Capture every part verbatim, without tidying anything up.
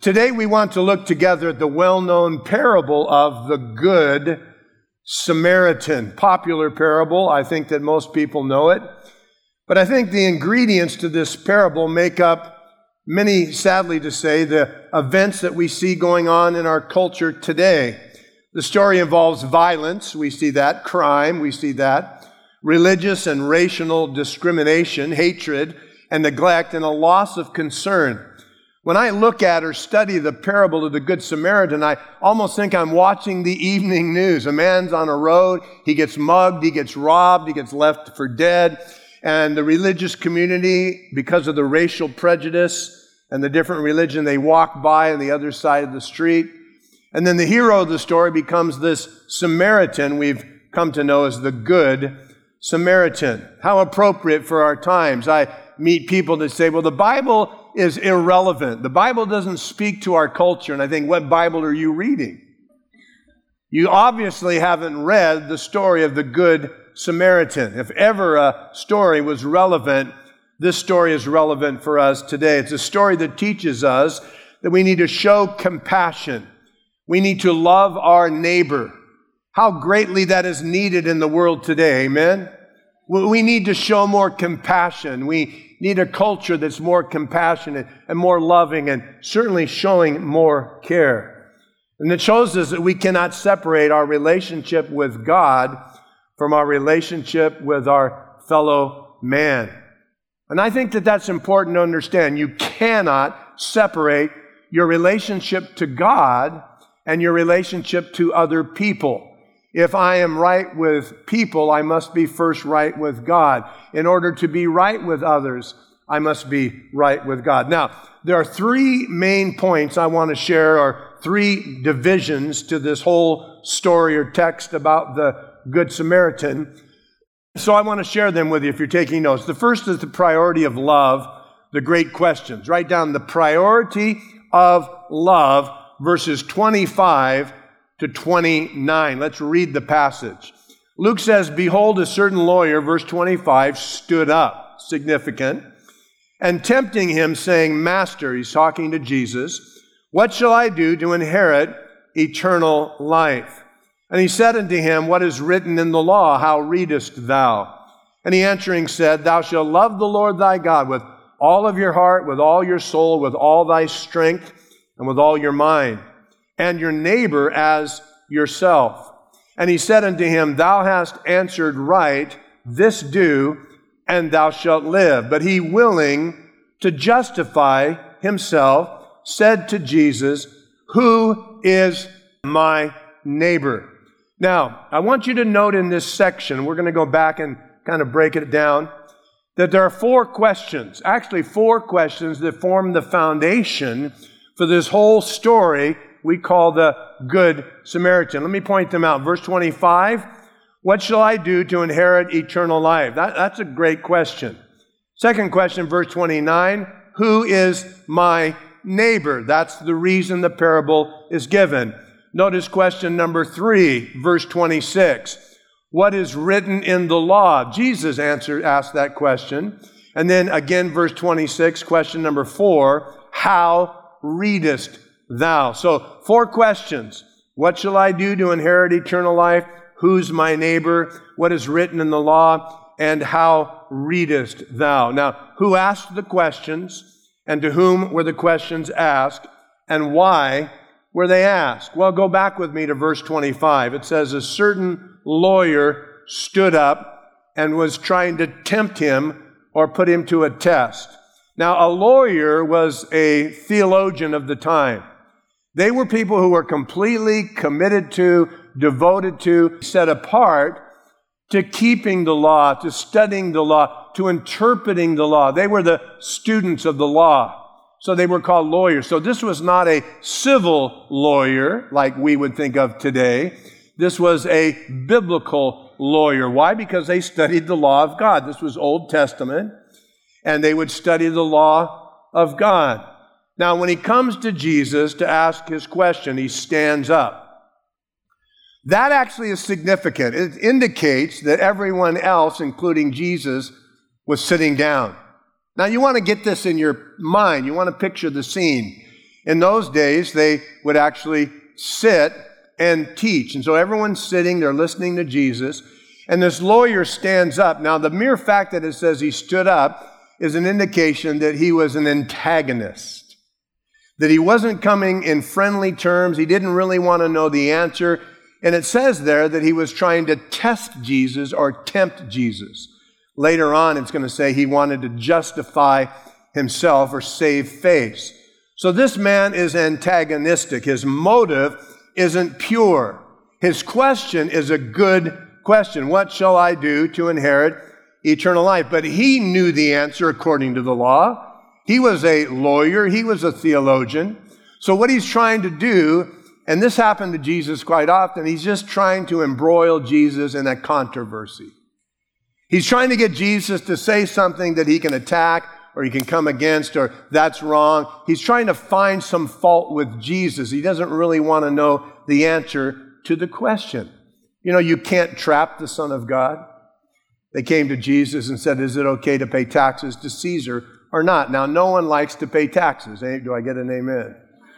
Today we want to look together at the well-known parable of the Good Samaritan. Popular parable. I think that most people know it. But I think the ingredients to this parable make up many, sadly to say, the events that we see going on in our culture today. The story involves violence. We see that. Crime. We see that. Religious and racial discrimination, hatred and neglect, and a loss of concern. When I look at or study the parable of the Good Samaritan, I almost think I'm watching the evening news. A man's on a road, he gets mugged, he gets robbed, he gets left for dead. And the religious community, because of the racial prejudice and the different religion, they walk by on the other side of the street. And then the hero of the story becomes this Samaritan we've come to know as the Good Samaritan. How appropriate for our times. I meet people that say, well, the Bible is irrelevant. The Bible doesn't speak to our culture. And I think, what Bible are you reading? You obviously haven't read the story of the Good Samaritan. If ever a story was relevant, this story is relevant for us today. It's a story that teaches us that we need to show compassion. We need to love our neighbor. How greatly that is needed in the world today, amen? We need to show more compassion. We need a culture that's more compassionate and more loving and certainly showing more care. And it shows us that we cannot separate our relationship with God from our relationship with our fellow man. And I think that that's important to understand. You cannot separate your relationship to God and your relationship to other people. If I am right with people, I must be first right with God. In order to be right with others, I must be right with God. Now, there are three main points I want to share, or three divisions to this whole story or text about the Good Samaritan. So I want to share them with you if you're taking notes. The first is the priority of love, the great questions. Write down the priority of love, verses twenty-five to twenty-nine. Let's read the passage. Luke says, behold, a certain lawyer, verse twenty-five, stood up, significant, and tempting him, saying, Master, he's talking to Jesus, what shall I do to inherit eternal life? And he said unto him, what is written in the law? How readest thou? And he answering said, Thou shalt love the Lord thy God with all of your heart, with all your soul, with all thy strength, and with all your mind, and your neighbor as yourself. And he said unto him, Thou hast answered right, this do, and thou shalt live. But he, willing to justify himself, said to Jesus, Who is my neighbor? Now, I want you to note in this section, we're going to go back and kind of break it down, that there are four questions, actually four questions that form the foundation for this whole story we call the Good Samaritan. Let me point them out. Verse twenty-five, what shall I do to inherit eternal life? That, that's a great question. Second question, verse twenty-nine, who is my neighbor? That's the reason the parable is given. Notice question number three, verse twenty-six. What is written in the law? Jesus answered, asked that question. And then again, verse twenty-six, question number four, how readest thou? So four questions. What shall I do to inherit eternal life? Who's my neighbor? What is written in the law? And how readest thou? Now, who asked the questions? And to whom were the questions asked? And why were they asked? Well, go back with me to verse twenty-five. It says, a certain lawyer stood up and was trying to tempt him or put him to a test. Now, a lawyer was a theologian of the time. They were people who were completely committed to, devoted to, set apart to keeping the law, to studying the law, to interpreting the law. They were the students of the law. So they were called lawyers. So this was not a civil lawyer like we would think of today. This was a biblical lawyer. Why? Because they studied the law of God. This was Old Testament, and they would study the law of God. Now, when he comes to Jesus to ask his question, he stands up. That actually is significant. It indicates that everyone else, including Jesus, was sitting down. Now, you want to get this in your mind. You want to picture the scene. In those days, they would actually sit and teach. And so everyone's sitting, they're listening to Jesus, and this lawyer stands up. Now, the mere fact that it says he stood up is an indication that he was an antagonist, that he wasn't coming in friendly terms. He didn't really want to know the answer. And it says there that he was trying to test Jesus or tempt Jesus. Later on, it's going to say he wanted to justify himself or save face. So this man is antagonistic. His motive isn't pure. His question is a good question. What shall I do to inherit eternal life? But he knew the answer according to the law. He was a lawyer. He was a theologian. So what he's trying to do, and this happened to Jesus quite often, he's just trying to embroil Jesus in a controversy. He's trying to get Jesus to say something that he can attack or he can come against, or that's wrong. He's trying to find some fault with Jesus. He doesn't really want to know the answer to the question. You know, you can't trap the Son of God. They came to Jesus and said, is it okay to pay taxes to Caesar or not? Now, no one likes to pay taxes. Do I get an amen?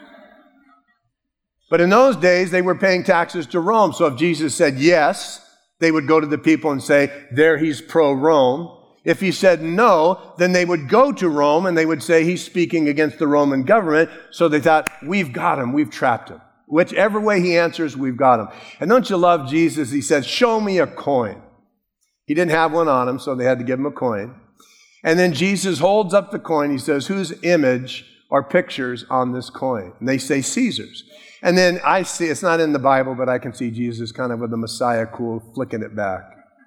But in those days, they were paying taxes to Rome. So if Jesus said yes, they would go to the people and say, there he's pro-Rome. If he said no, then they would go to Rome and they would say he's speaking against the Roman government. So they thought, we've got him, we've trapped him. Whichever way he answers, we've got him. And don't you love Jesus? He said, show me a coin. He didn't have one on him, so they had to give him a coin. And then Jesus holds up the coin. He says, whose image or pictures on this coin? And they say Caesar's. And then I see, it's not in the Bible, but I can see Jesus kind of with the Messiah cool, flicking it back.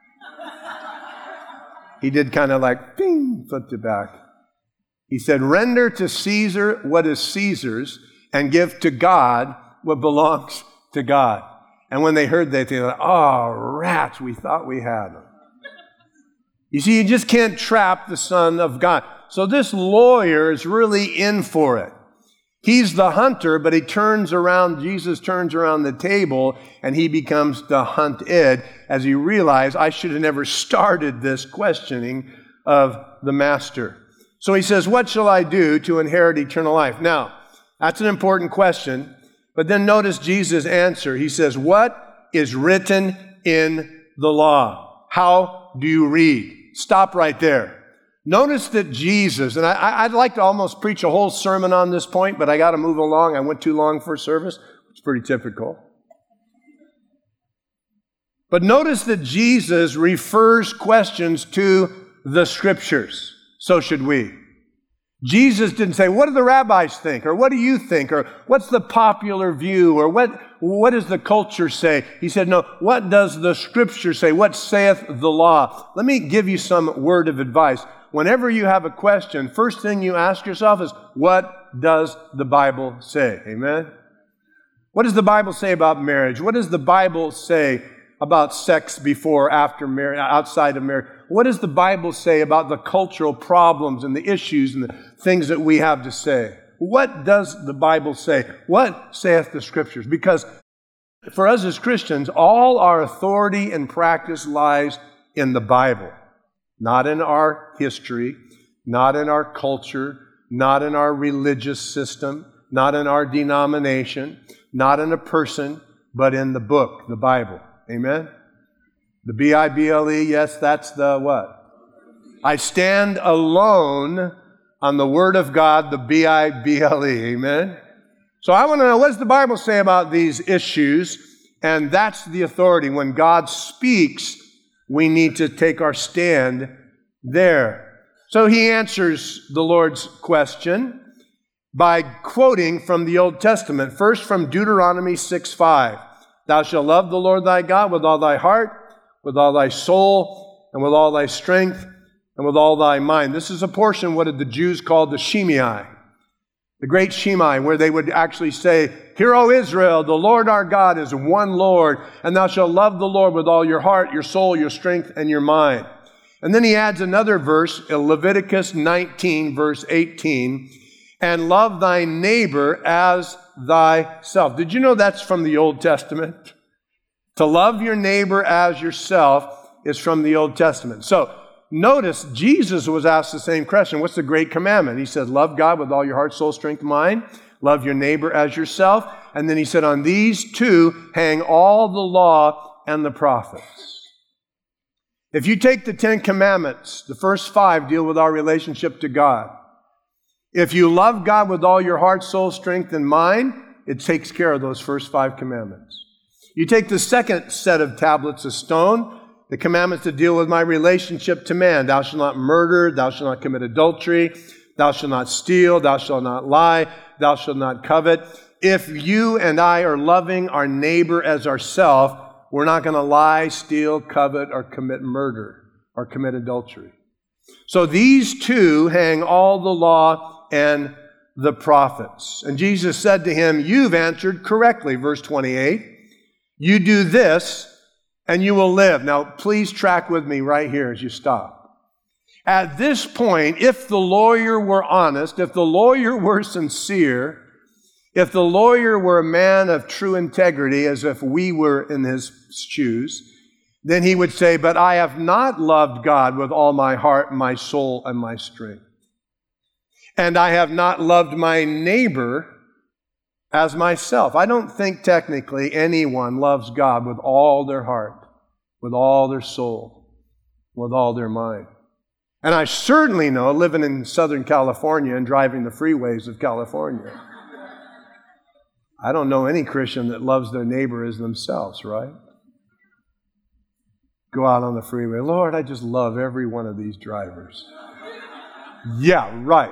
He did kind of like, ding, flipped it back. He said, render to Caesar what is Caesar's, and give to God what belongs to God. And when they heard that, they thought, oh, rats, we thought we had him. You see, you just can't trap the Son of God. So this lawyer is really in for it. He's the hunter, but he turns around, Jesus turns around the table, and he becomes the hunted as he realized, I should have never started this questioning of the master. So he says, what shall I do to inherit eternal life? Now, that's an important question, but then notice Jesus' answer. He says, what is written in the law? How do you read? Stop right there. Notice that Jesus, and I, I'd like to almost preach a whole sermon on this point, but I got to move along. I went too long for service. It's pretty typical. But notice that Jesus refers questions to the Scriptures. So should we. Jesus didn't say, what do the rabbis think? Or what do you think? Or what's the popular view? Or what, what does the culture say? He said, no, what does the Scripture say? What saith the law? Let me give you some word of advice. Whenever you have a question, first thing you ask yourself is, what does the Bible say? Amen? What does the Bible say about marriage? What does the Bible say about sex before, after marriage, outside of marriage? What does the Bible say about the cultural problems and the issues and the things that we have to say? What does the Bible say? What saith the Scriptures? Because for us as Christians, all our authority and practice lies in the Bible. Not in our history, not in our culture, not in our religious system, not in our denomination, not in a person, but in the book, the Bible. Amen? The B I B L E, yes, that's the what? I stand alone on the Word of God, the B I B L E. Amen? So I want to know, what does the Bible say about these issues? And that's the authority. When God speaks, we need to take our stand there. So he answers the Lord's question by quoting from the Old Testament. First from Deuteronomy six five. Thou shalt love the Lord thy God with all thy heart, with all thy soul, and with all thy strength, and with all thy mind. This is a portion, what did the Jews call the Shemai, the great Shemai, where they would actually say, Hear, O Israel, the Lord our God is one Lord, and thou shalt love the Lord with all your heart, your soul, your strength, and your mind. And then he adds another verse, Leviticus nineteen, verse eighteen, and love thy neighbor as thyself. Did you know that's from the Old Testament? To love your neighbor as yourself is from the Old Testament. So notice Jesus was asked the same question. What's the great commandment? He said, love God with all your heart, soul, strength, mind. Love your neighbor as yourself. And then he said, on these two hang all the law and the prophets. If you take the Ten Commandments, the first five deal with our relationship to God. If you love God with all your heart, soul, strength, and mind, it takes care of those first five commandments. You take the second set of tablets of stone, the commandments that deal with my relationship to man. Thou shalt not murder, thou shalt not commit adultery, thou shalt not steal, thou shalt not lie, thou shalt not covet. If you and I are loving our neighbor as ourselves, we're not going to lie, steal, covet, or commit murder, or commit adultery. So these two hang all the law and the prophets. And Jesus said to him, you've answered correctly, verse twenty-eight. You do this, and you will live. Now, please track with me right here as you stop. At this point, if the lawyer were honest, if the lawyer were sincere, if the lawyer were a man of true integrity, as if we were in his shoes, then he would say, but I have not loved God with all my heart, my soul, and my strength. And I have not loved my neighbor as myself. I don't think technically anyone loves God with all their heart, with all their soul, with all their mind. And I certainly know, living in Southern California and driving the freeways of California, I don't know any Christian that loves their neighbor as themselves, right? Go out on the freeway. Lord, I just love every one of these drivers. Yeah, right.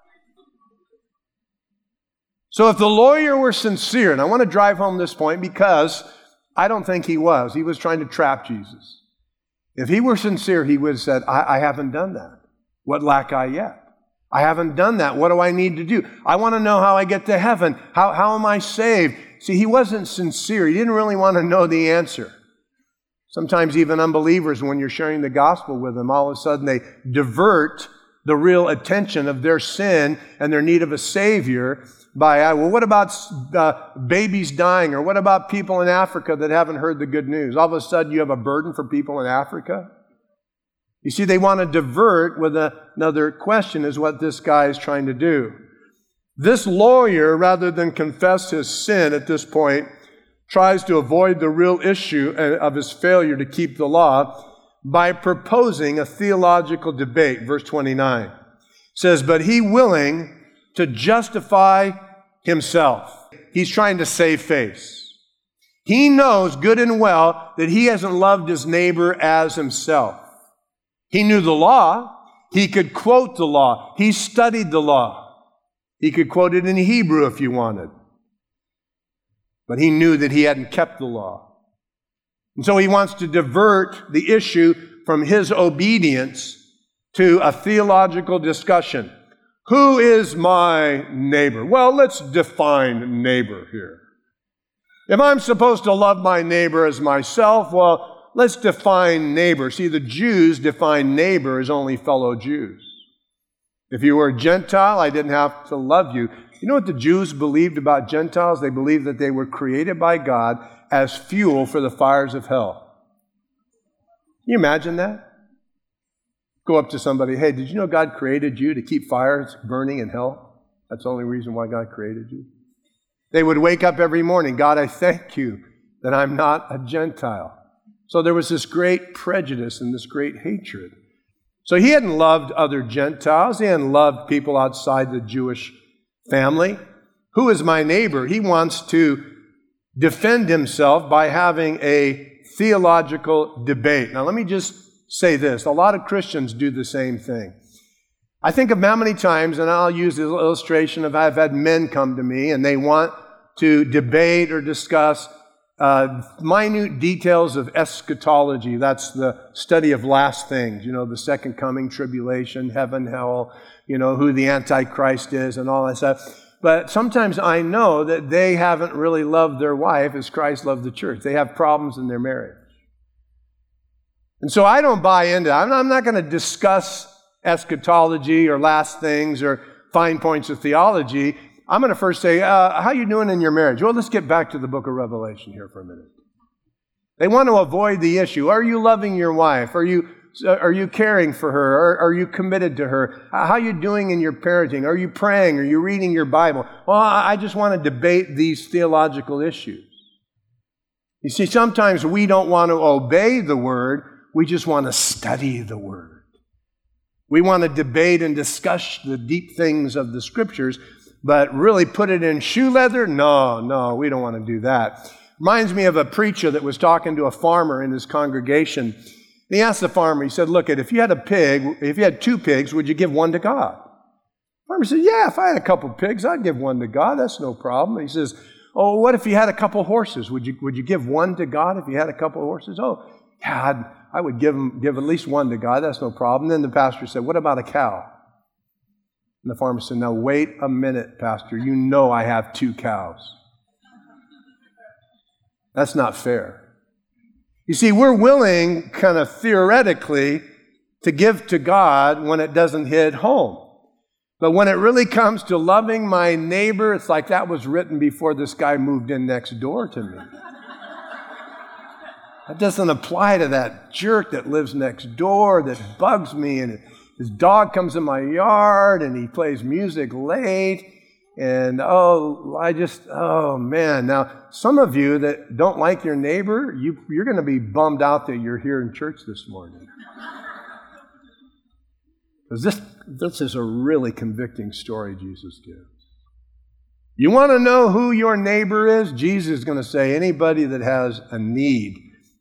So if the lawyer were sincere, and I want to drive home this point because I don't think he was. He was trying to trap Jesus. If he were sincere, he would have said, I, I haven't done that. What lack I yet? I haven't done that. What do I need to do? I want to know how I get to heaven. How, how am I saved? See, he wasn't sincere. He didn't really want to know the answer. Sometimes even unbelievers, when you're sharing the gospel with them, all of a sudden they divert the real attention of their sin and their need of a Savior by, well, what about uh, babies dying? Or what about people in Africa that haven't heard the good news? All of a sudden you have a burden for people in Africa? You see, they want to divert with a, another question is what this guy is trying to do. This lawyer, rather than confess his sin at this point, tries to avoid the real issue of his failure to keep the law by proposing a theological debate. Verse twenty-nine says, but he willing to justify himself. He's trying to save face. He knows good and well that he hasn't loved his neighbor as himself. He knew the law. He could quote the law. He studied the law. He could quote it in Hebrew if you wanted. But he knew that he hadn't kept the law. And so he wants to divert the issue from his obedience to a theological discussion. Who is my neighbor? Well, let's define neighbor here. If I'm supposed to love my neighbor as myself, well, let's define neighbor. See, the Jews define neighbor as only fellow Jews. If you were a Gentile, I didn't have to love you. You know what the Jews believed about Gentiles? They believed that they were created by God as fuel for the fires of hell. Can you imagine that? Go up to somebody, hey, did you know God created you to keep fires burning in hell? That's the only reason why God created you. They would wake up every morning, God, I thank you that I'm not a Gentile. So there was this great prejudice and this great hatred. So he hadn't loved other Gentiles. He hadn't loved people outside the Jewish family. Who is my neighbor? He wants to defend himself by having a theological debate. Now let me just say this. A lot of Christians do the same thing. I think of how many times, and I'll use this illustration of I've had men come to me and they want to debate or discuss Uh, minute details of eschatology. That's the study of last things, you know, the second coming, tribulation, heaven, hell, you know, who the Antichrist is and all that stuff. But sometimes I know that they haven't really loved their wife as Christ loved the church. They have problems in their marriage. And so I don't buy into that. I'm not going to discuss eschatology or last things or fine points of theology. I'm going to first say, uh, how are you doing in your marriage? Well, let's get back to the book of Revelation here for a minute. They want to avoid the issue. Are you loving your wife? Are you are you caring for her? Are, are you committed to her? How are you doing in your parenting? Are you praying? Are you reading your Bible? Well, I just want to debate these theological issues. You see, sometimes we don't want to obey the Word. We just want to study the Word. We want to debate and discuss the deep things of the Scriptures, but really put it in shoe leather? No, no, we don't want to do that. Reminds me of a preacher that was talking to a farmer in his congregation. He asked the farmer, he said, look, if you had a pig, if you had two pigs, would you give one to God? The farmer said, yeah, if I had a couple of pigs, I'd give one to God. That's no problem. He says, oh, what if you had a couple of horses? Would you, would you give one to God if you had a couple of horses? Oh, yeah, I'd, I would give them, give at least one to God. That's no problem. Then the pastor said, what about a cow? And the farmer said, now wait a minute, Pastor. You know I have two cows. That's not fair. You see, we're willing, kind of theoretically, to give to God when it doesn't hit home. But when it really comes to loving my neighbor, it's like that was written before this guy moved in next door to me. That doesn't apply to that jerk that lives next door that bugs me, and his dog comes in my yard and he plays music late. And oh, I just, oh man. Now, some of you that don't like your neighbor, you, you're going to be bummed out that you're here in church this morning. Because this, this is a really convicting story Jesus gives. You want to know who your neighbor is? Jesus is going to say anybody that has a need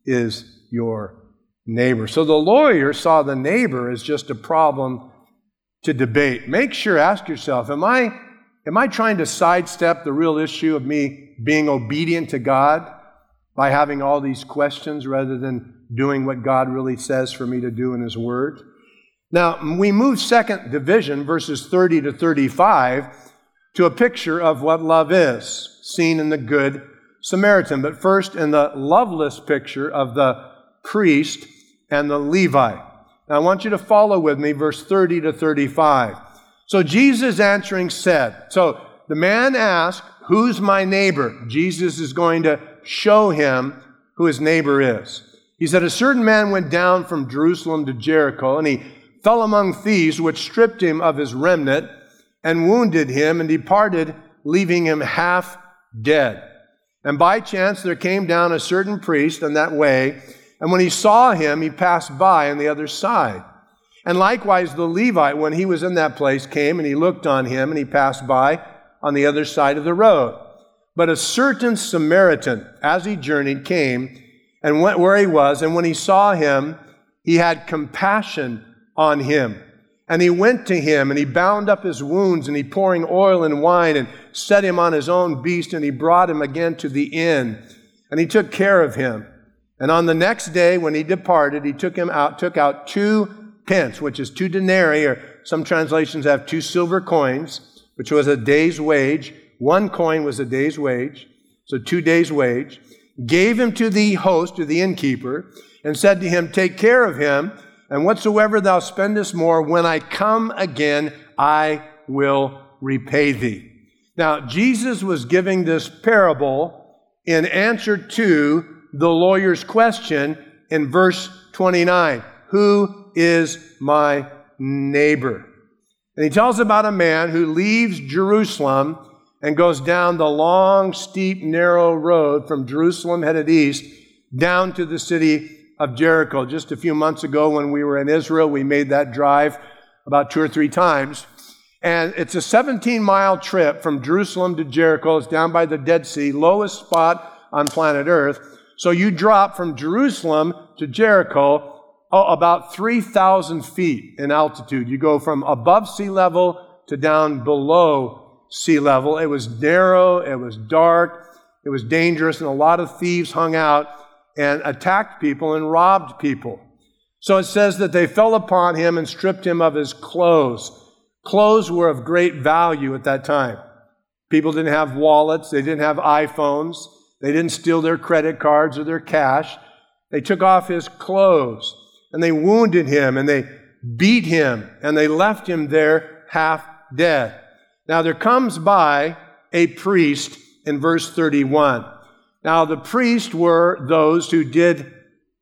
is your neighbor. So the lawyer saw the neighbor as just a problem to debate. Make sure, ask yourself, am I, am I trying to sidestep the real issue of me being obedient to God by having all these questions rather than doing what God really says for me to do in His Word? Now, we move second division, verses thirty to thirty-five, to a picture of what love is, seen in the Good Samaritan. But first, in the loveless picture of the priest and the Levite. Now, I want you to follow with me, verse thirty to thirty-five. So Jesus answering said, so the man asked, who's my neighbor? Jesus is going to show him who his neighbor is. He said, a certain man went down from Jerusalem to Jericho, and he fell among thieves, which stripped him of his remnant and wounded him and departed, leaving him half dead. And by chance there came down a certain priest on that way, and when he saw him, he passed by on the other side. And likewise the Levite, when he was in that place, came and he looked on him, and he passed by on the other side of the road. But a certain Samaritan, as he journeyed, came and went where he was, and when he saw him, he had compassion on him. And he went to him, and he bound up his wounds, and he pouring oil and wine, and set him on his own beast, and he brought him again to the inn. And he took care of him. And on the next day, when he departed, he took him out, took out two pence, which is two denarii, or some translations have two silver coins, which was a day's wage. One coin was a day's wage, so two days' wage. Gave him to the host, to the innkeeper, and said to him, take care of him, and whatsoever thou spendest more, when I come again, I will repay thee. Now, Jesus was giving this parable in answer to the lawyer's question in verse twenty-nine. Who is my neighbor? And he tells about a man who leaves Jerusalem and goes down the long, steep, narrow road from Jerusalem headed east down to the city of Jericho. Just a few months ago when we were in Israel, we made that drive about two or three times. And it's a seventeen-mile trip from Jerusalem to Jericho. It's down by the Dead Sea, lowest spot on planet Earth. So you drop from Jerusalem to Jericho oh, about three thousand feet in altitude. You go from above sea level to down below sea level. It was narrow, it was dark, it was dangerous, and a lot of thieves hung out and attacked people and robbed people. So it says that they fell upon him and stripped him of his clothes. Clothes were of great value at that time. People didn't have wallets. They didn't have iPhones. They didn't steal their credit cards or their cash. They took off his clothes, and they wounded him, and they beat him, and they left him there half dead. Now there comes by a priest in verse thirty-one. Now, the priests were those who did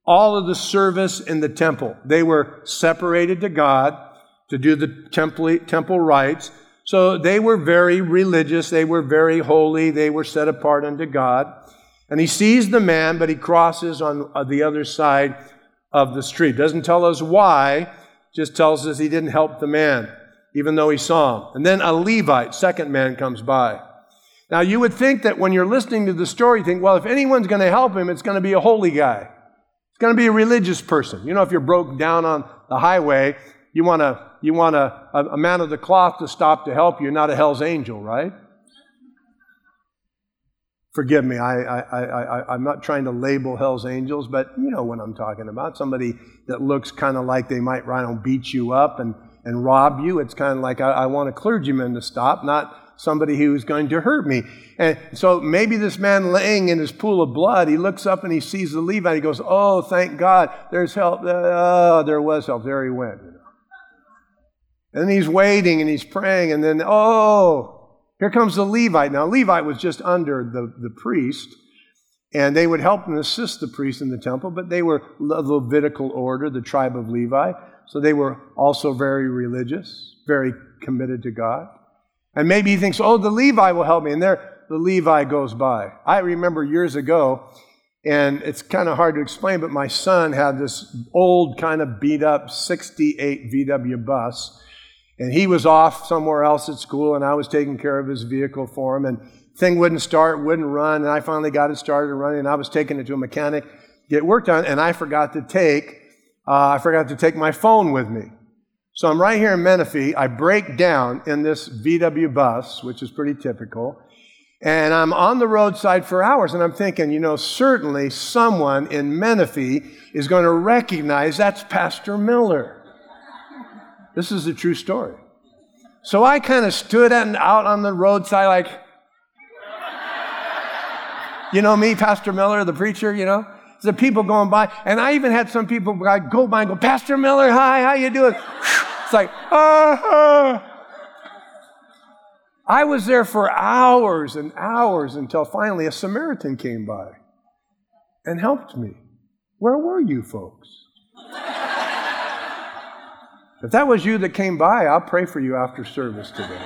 all of the service in the temple. They were separated to God to do the temple, temple rites. So they were very religious. They were very holy. They were set apart unto God. And he sees the man, but he crosses on the other side of the street. Doesn't tell us why, just tells us he didn't help the man, even though he saw him. And then a Levite, second man, comes by. Now, you would think that when you're listening to the story, you think, well, if anyone's going to help him, it's going to be a holy guy. It's going to be a religious person. You know, if you're broken down on the highway, you want a you want a, a, a man of the cloth to stop to help you, not a hell's angel, right? Forgive me, I, I, I, I, I'm not trying to label hell's angels, but you know what I'm talking about. Somebody that looks kind of like they might try to beat you up and, and rob you. It's kind of like I, I want a clergyman to stop, not somebody who's going to hurt me. And so maybe this man laying in his pool of blood, he looks up and he sees the Levite. He goes, oh, thank God, there's help. Oh, there was help. There he went. You know. And he's waiting and he's praying, and then, oh, here comes the Levite. Now, Levite was just under the, the priest, and they would help and assist the priest in the temple, but they were the Levitical order, the tribe of Levi, so they were also very religious, very committed to God. And maybe he thinks, oh, the Levi will help me, and there the Levi goes by. I remember years ago, and it's kind of hard to explain, but my son had this old kind of beat-up sixty-eight V W bus, and he was off somewhere else at school, and I was taking care of his vehicle for him, and thing wouldn't start, wouldn't run, and I finally got it started running, and I was taking it to a mechanic, get work done, and I forgot to take, uh, I forgot to take my phone with me. So I'm right here in Menifee. I break down in this V W bus, which is pretty typical, and I'm on the roadside for hours, and I'm thinking, you know, certainly someone in Menifee is going to recognize that's Pastor Miller. This is a true story. So I kind of stood out on the roadside like, you know me, Pastor Miller, the preacher, you know? The people going by. And I even had some people go by and go, Pastor Miller, hi, how you doing? It's like, ah. I was there for hours and hours until finally a Samaritan came by and helped me. Where were you folks? If that was you that came by, I'll pray for you after service today.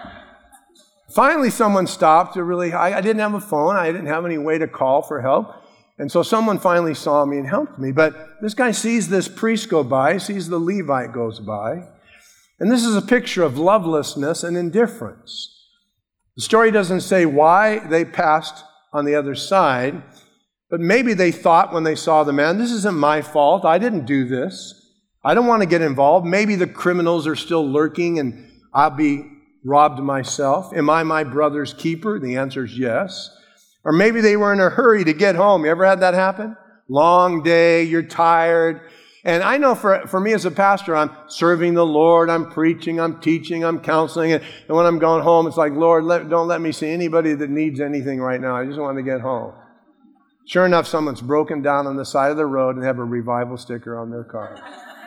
Finally, someone stopped to really, I, I didn't have a phone. I didn't have any way to call for help. And so someone finally saw me and helped me. But this guy sees this priest go by, sees the Levite goes by. And this is a picture of lovelessness and indifference. The story doesn't say why they passed on the other side, but maybe they thought when they saw the man, this isn't my fault. I didn't do this. I don't want to get involved. Maybe the criminals are still lurking and I'll be robbed myself. Am I my brother's keeper? The answer is yes. Or maybe they were in a hurry to get home. You ever had that happen? Long day, you're tired. And I know for, for me as a pastor, I'm serving the Lord, I'm preaching, I'm teaching, I'm counseling. And, and when I'm going home, it's like, Lord, let, don't let me see anybody that needs anything right now. I just want to get home. Sure enough, someone's broken down on the side of the road and have a revival sticker on their car.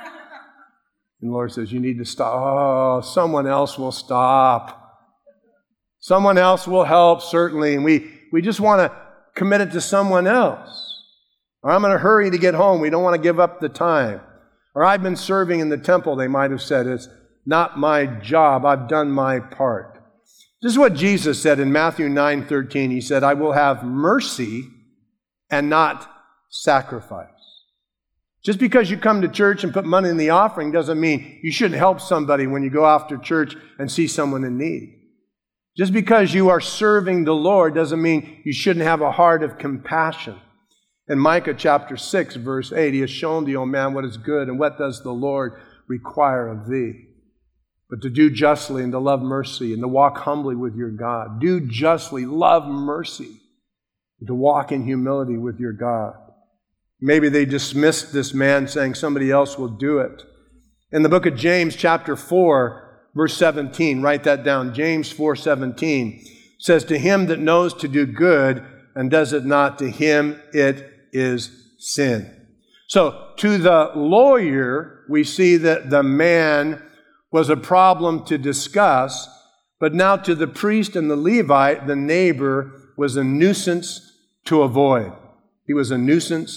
And the Lord says, you need to stop. Oh, someone else will stop. Someone else will help, certainly. And we, we just want to commit it to someone else. Or I'm in a hurry to get home. We don't want to give up the time. Or I've been serving in the temple, they might have said. It's not my job. I've done my part. This is what Jesus said in Matthew nine thirteen. He said, I will have mercy and not sacrifice. Just because you come to church and put money in the offering doesn't mean you shouldn't help somebody when you go after church and see someone in need. Just because you are serving the Lord doesn't mean you shouldn't have a heart of compassion. In Micah chapter six, verse eight, he has shown thee, O man, what is good, and what does the Lord require of thee? But to do justly and to love mercy and to walk humbly with your God. Do justly, love mercy, and to walk in humility with your God. Maybe they dismissed this man saying somebody else will do it. In the book of James chapter four, verse seventeen, write that down. James four seventeen says, to him that knows to do good and does it not, to him it is sin. So to the lawyer, we see that the man was a problem to discuss, but now to the priest and the Levite, the neighbor was a nuisance to avoid. He was a nuisance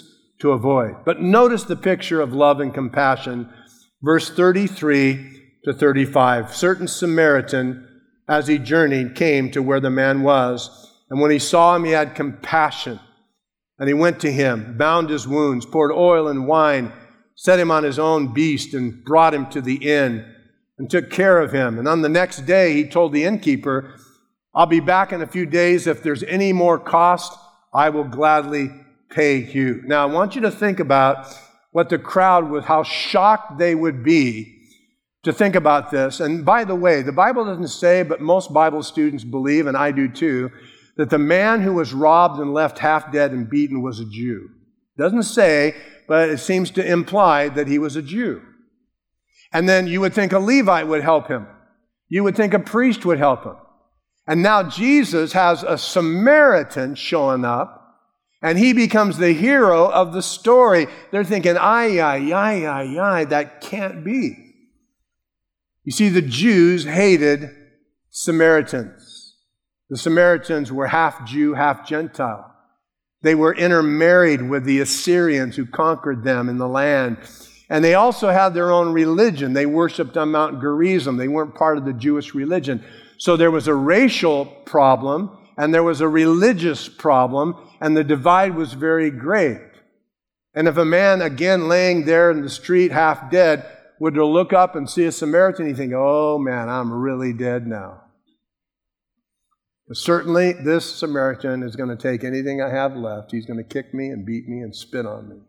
to avoid. But notice the picture of love and compassion, verse thirty-three to thirty-five. Certain Samaritan, as he journeyed, came to where the man was, and when he saw him, he had compassion. And he went to him, bound his wounds, poured oil and wine, set him on his own beast, and brought him to the inn, and took care of him. And on the next day, he told the innkeeper, I'll be back in a few days. If there's any more cost, I will gladly pay you. Now, I want you to think about what the crowd was, how shocked they would be to think about this. And by the way, the Bible doesn't say, but most Bible students believe, and I do too, that the man who was robbed and left half dead and beaten was a Jew. It doesn't say, but it seems to imply that he was a Jew. And then you would think a Levite would help him. You would think a priest would help him. And now Jesus has a Samaritan showing up, and he becomes the hero of the story. They're thinking, ay, ay, ay, ay, ay, that can't be. You see, the Jews hated Samaritans. The Samaritans were half Jew, half Gentile. They were intermarried with the Assyrians who conquered them in the land. And they also had their own religion. They worshiped on Mount Gerizim. They weren't part of the Jewish religion. So there was a racial problem, and there was a religious problem, and the divide was very great. And if a man, again, laying there in the street half dead, would to look up and see a Samaritan, he'd think, oh man, I'm really dead now. But certainly, this Samaritan is going to take anything I have left. He's going to kick me and beat me and spit on me.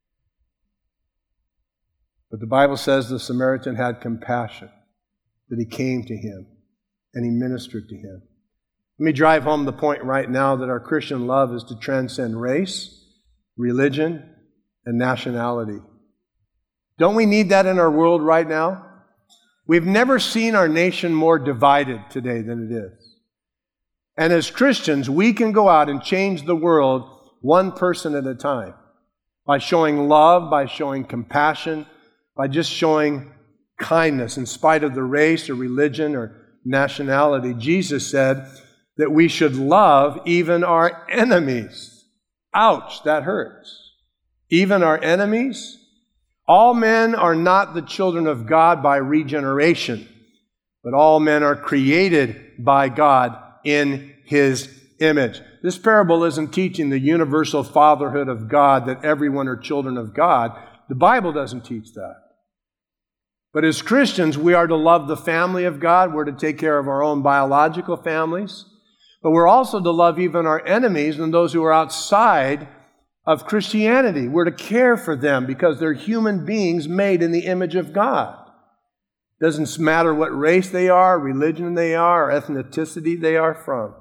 But the Bible says the Samaritan had compassion, that he came to him and he ministered to him. Let me drive home the point right now that our Christian love is to transcend race, religion, and nationality. Don't we need that in our world right now? We've never seen our nation more divided today than it is. And as Christians, we can go out and change the world one person at a time by showing love, by showing compassion, by just showing kindness in spite of the race or religion or nationality. Jesus said that we should love even our enemies. Ouch, that hurts. Even our enemies. All men are not the children of God by regeneration, but all men are created by God in His image. This parable isn't teaching the universal fatherhood of God, that everyone are children of God. The Bible doesn't teach that. But as Christians, we are to love the family of God. We're to take care of our own biological families. But we're also to love even our enemies and those who are outside of Christianity. We're to care for them because they're human beings made in the image of God. Doesn't matter what race they are, religion they are, or ethnicity they are from.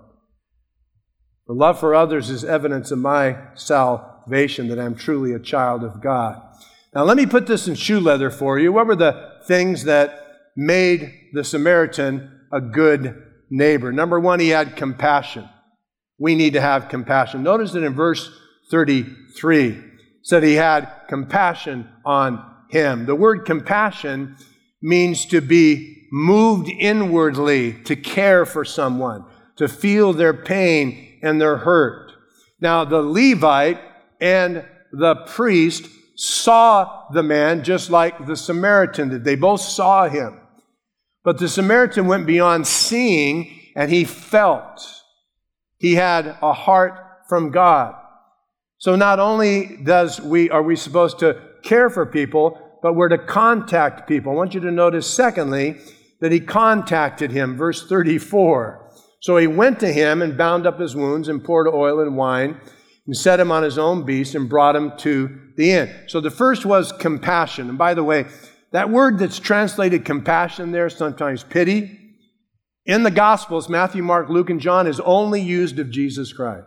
For love for others is evidence of my salvation, that I'm truly a child of God. Now let me put this in shoe leather for you. What were the things that made the Samaritan a good neighbor? Number one, he had compassion. We need to have compassion. Notice that in verse thirty-three, it said he had compassion on him. The word compassion means to be moved inwardly, to care for someone, to feel their pain and their hurt. Now, the Levite and the priest saw the man just like the Samaritan did. They both saw him. But the Samaritan went beyond seeing, and he felt. He had a heart from God. So not only does we are we supposed to care for people, but we're to contact people. I want you to notice, secondly, that he contacted him. Verse thirty-four. So he went to him and bound up his wounds and poured oil and wine and set him on his own beast and brought him to the inn. So the first was compassion. And by the way, that word that's translated compassion there, sometimes pity, in the Gospels, Matthew, Mark, Luke, and John, is only used of Jesus Christ.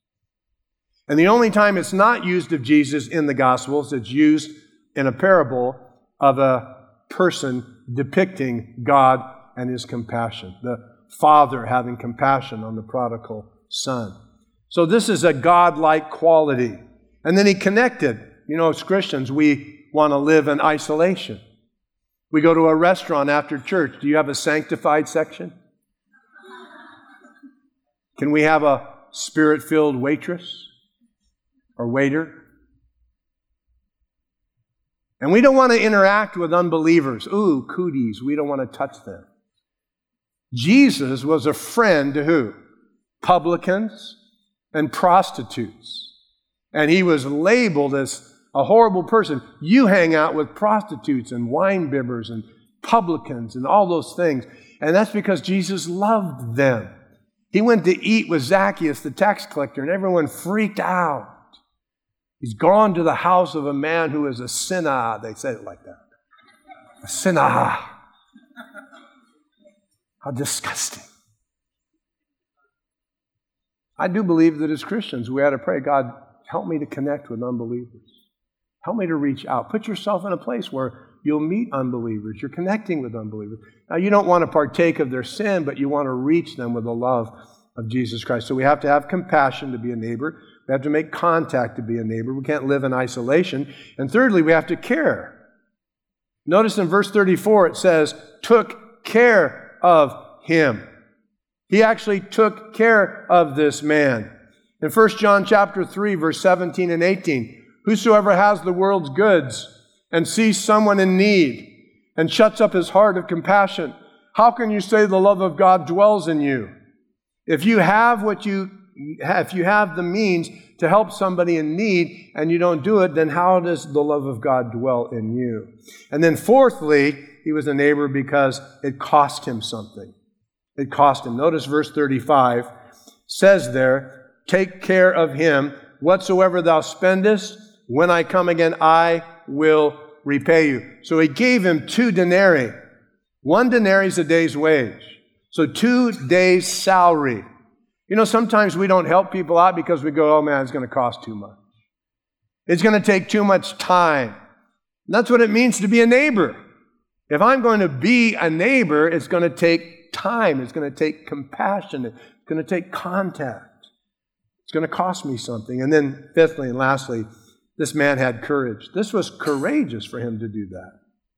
And the only time it's not used of Jesus in the Gospels, it's used in a parable of a person depicting God and His compassion. The Father having compassion on the prodigal son. So this is a God-like quality. And then he connected. You know, as Christians, we want to live in isolation. We go to a restaurant after church. Do you have a sanctified section? Can we have a spirit-filled waitress or waiter? And we don't want to interact with unbelievers. Ooh, cooties, we don't want to touch them. Jesus was a friend to who? Publicans and prostitutes. And he was labeled as a horrible person. You hang out with prostitutes and wine bibbers and publicans and all those things. And that's because Jesus loved them. He went to eat with Zacchaeus, the tax collector, and everyone freaked out. He's gone to the house of a man who is a sinner. They said it like that. A sinner. How disgusting. I do believe that as Christians, we ought to pray, God, help me to connect with unbelievers. Help me to reach out. Put yourself in a place where you'll meet unbelievers. You're connecting with unbelievers. Now, you don't want to partake of their sin, but you want to reach them with the love of Jesus Christ. So we have to have compassion to be a neighbor. We have to make contact to be a neighbor. We can't live in isolation. And thirdly, we have to care. Notice in verse thirty-four, it says, took care of him. He actually took care of this man. In First John chapter three, verse seventeen and eighteen, whosoever has the world's goods and sees someone in need and shuts up his heart of compassion, how can you say the love of God dwells in you? If you have what you if you have the means to help somebody in need and you don't do it, then how does the love of God dwell in you? And then fourthly, he was a neighbor because it cost him something. It cost him. Notice verse thirty-five says there, take care of him. Whatsoever thou spendest, when I come again, I will repay you. So he gave him two denarii. One denarii is a day's wage. So two days' salary. You know, sometimes we don't help people out because we go, oh man, it's going to cost too much. It's going to take too much time. And that's what it means to be a neighbor. If I'm going to be a neighbor, it's going to take time. It's going to take compassion. It's going to take contact. It's going to cost me something. And then fifthly and lastly, this man had courage. This was courageous for him to do that.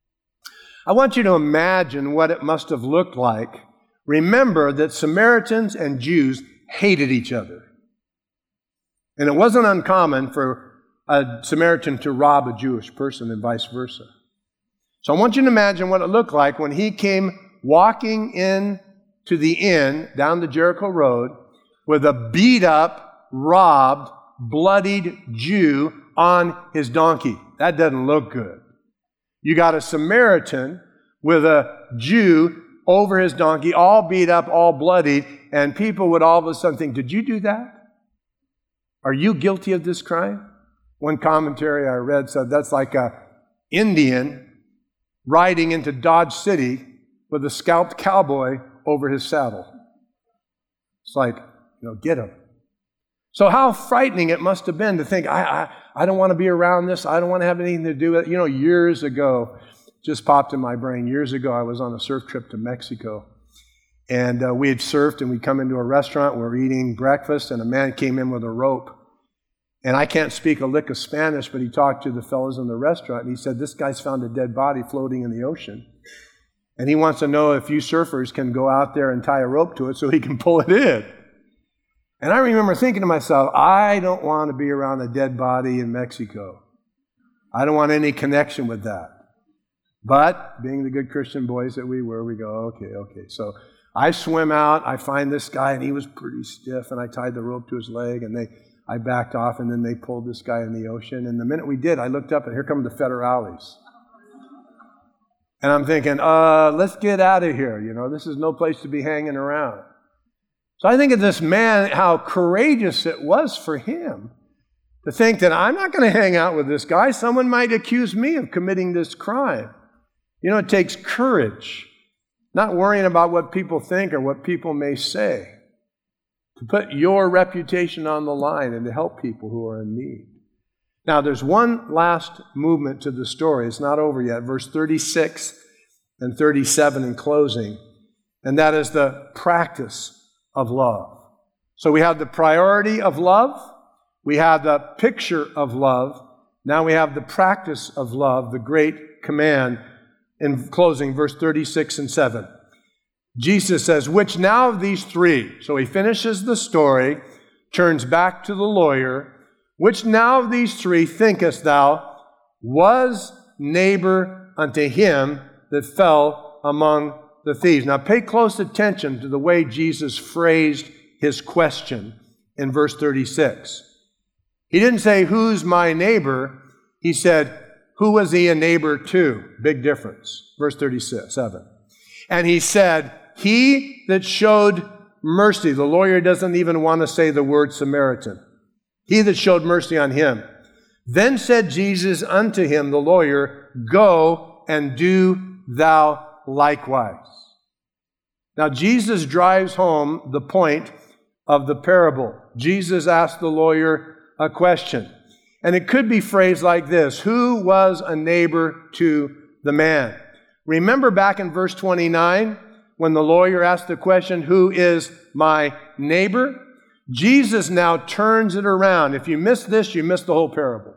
I want you to imagine what it must have looked like. Remember that Samaritans and Jews hated each other. And it wasn't uncommon for a Samaritan to rob a Jewish person and vice versa. So I want you to imagine what it looked like when he came walking in to the inn down the Jericho Road with a beat up, robbed, bloodied Jew on his donkey. That doesn't look good. You got a Samaritan with a Jew over his donkey, all beat up, all bloodied, and people would all of a sudden think, did you do that? Are you guilty of this crime? One commentary I read said that's like an Indian riding into Dodge City with a scalped cowboy over his saddle. It's like, you know, get him. So how frightening it must have been to think, I, I, I don't want to be around this. I don't want to have anything to do with it. You know, years ago, just popped in my brain. Years ago, I was on a surf trip to Mexico. And uh, we had surfed, and we come into a restaurant. We're eating breakfast, and a man came in with a rope. And I can't speak a lick of Spanish, but he talked to the fellows in the restaurant, and he said, this guy's found a dead body floating in the ocean. And he wants to know if you surfers can go out there and tie a rope to it so he can pull it in. And I remember thinking to myself, I don't want to be around a dead body in Mexico. I don't want any connection with that. But being the good Christian boys that we were, we go, okay, okay. So I swim out, I find this guy, and he was pretty stiff, and I tied the rope to his leg, and they, I backed off, and then they pulled this guy in the ocean. And the minute we did, I looked up, and here come the federales. And I'm thinking, uh, let's get out of here. You know, this is no place to be hanging around. So I think of this man, how courageous it was for him to think that I'm not going to hang out with this guy. Someone might accuse me of committing this crime. You know, it takes courage, not worrying about what people think or what people may say, to put your reputation on the line and to help people who are in need. Now, there's one last movement to the story. It's not over yet. Verse thirty-six and thirty-seven in closing, and that is the practice of love. So we have the priority of love. We have the picture of love. Now we have the practice of love, the great command. In closing, verse thirty-six and seven. Jesus says, which now of these three, so he finishes the story, turns back to the lawyer, which now of these three thinkest thou was neighbor unto him that fell among the thieves. Now pay close attention to the way Jesus phrased his question in verse thirty-six. He didn't say, who's my neighbor? He said, who was he a neighbor to? Big difference. Verse thirty-seven. And he said, he that showed mercy. The lawyer doesn't even want to say the word Samaritan. He that showed mercy on him. Then said Jesus unto him, the lawyer, go and do thou likewise. Now Jesus drives home the point of the parable. Jesus asked the lawyer a question. And it could be phrased like this: who was a neighbor to the man? Remember back in verse twenty-nine, when the lawyer asked the question, who is my neighbor? Jesus now turns it around. If you miss this, you miss the whole parable.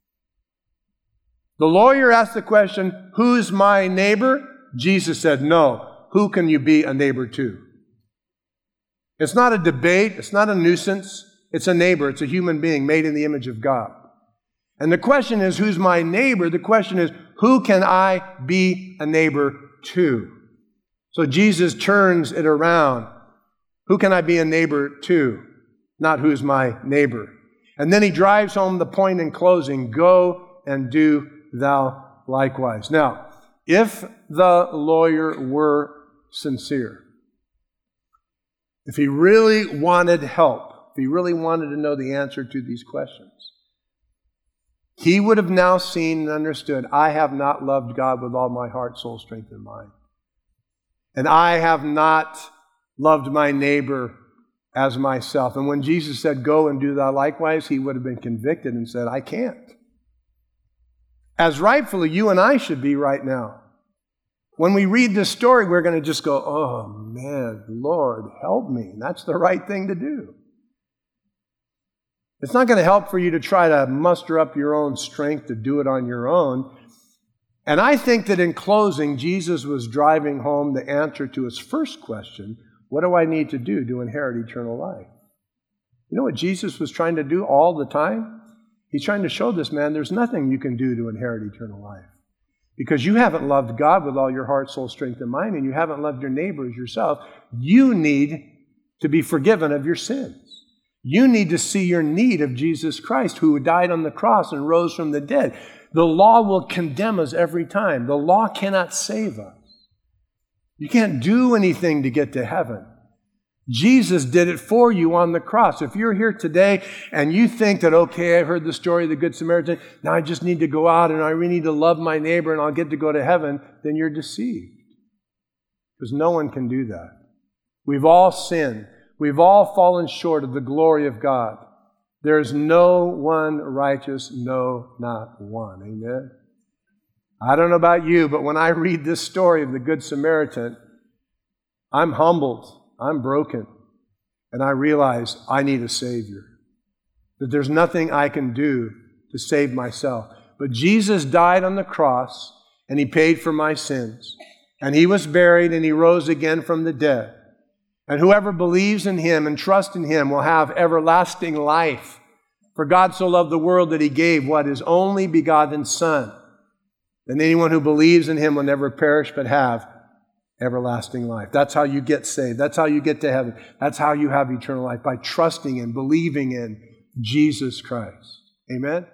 The lawyer asked the question, who's my neighbor? Jesus said, no. Who can you be a neighbor to? It's not a debate. It's not a nuisance. It's a neighbor. It's a human being made in the image of God. And the question is, who's my neighbor? The question is, who can I be a neighbor to? So Jesus turns it around. Who can I be a neighbor to? Not who's my neighbor. And then he drives home the point in closing, go and do thou likewise. Now, if the lawyer were sincere, if he really wanted help, if he really wanted to know the answer to these questions, he would have now seen and understood, I have not loved God with all my heart, soul, strength, and mind. And I have not loved my neighbor as myself. And when Jesus said, go and do thou likewise, he would have been convicted and said, I can't. As rightfully you and I should be right now. When we read this story, we're going to just go, oh man, Lord, help me. And that's the right thing to do. It's not going to help for you to try to muster up your own strength to do it on your own. And I think that in closing, Jesus was driving home the answer to his first question, what do I need to do to inherit eternal life? You know what Jesus was trying to do all the time? He's trying to show this man there's nothing you can do to inherit eternal life. Because you haven't loved God with all your heart, soul, strength, and mind, and you haven't loved your neighbor as yourself. You need to be forgiven of your sins. You need to see your need of Jesus Christ, who died on the cross and rose from the dead. The law will condemn us every time. The law cannot save us. You can't do anything to get to heaven. Jesus did it for you on the cross. If you're here today and you think that, okay, I heard the story of the Good Samaritan, now I just need to go out and I really need to love my neighbor and I'll get to go to heaven, then you're deceived. Because no one can do that. We've all sinned. We've all fallen short of the glory of God. There is no one righteous, no, not one. Amen? I don't know about you, but when I read this story of the Good Samaritan, I'm humbled. I'm broken. And I realize I need a Savior. That there's nothing I can do to save myself. But Jesus died on the cross and He paid for my sins. And He was buried and He rose again from the dead. And whoever believes in Him and trusts in Him will have everlasting life. For God so loved the world that He gave what? His only begotten Son. And anyone who believes in Him will never perish but have everlasting life. That's how you get saved. That's how you get to heaven. That's how you have eternal life, by trusting and believing in Jesus Christ. Amen?